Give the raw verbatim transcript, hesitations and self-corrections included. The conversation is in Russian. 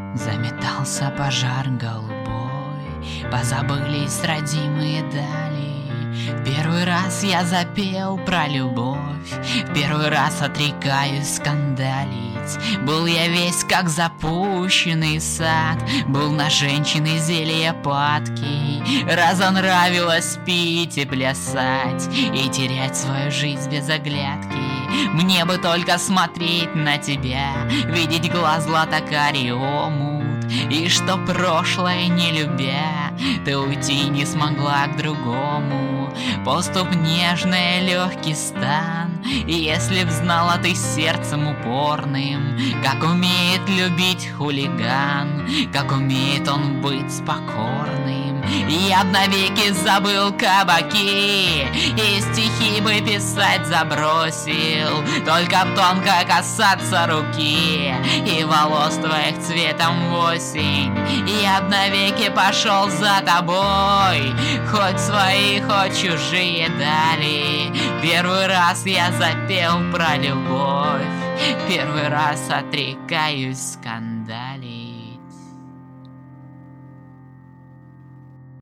Заметался пожар голубой, позабылись родимые дали. В первый раз я запел про любовь, в первый раз отрекаюсь скандалить. Был я весь как запущенный сад, был на женщины зелье падкий. Разонравилось пить и плясать, и терять свою жизнь без оглядки. Мне бы только смотреть на тебя, видеть глаз златокарий омут, и что прошлое не любя, ты уйти не смогла к другому. Поступ нежный, легкий стан, и если б знала ты сердцем упорным, как умеет любить хулиган, как умеет он быть покорным. Я б навеки забыл кабаки, и стихи бы писать забросил, только б тонко касаться руки и волос твоих цветом в осень. Я б навеки пошел за тобой, хоть свои, хоть чужие дали. Первый раз я запел про любовь, первый раз отрекаюсь скандалить.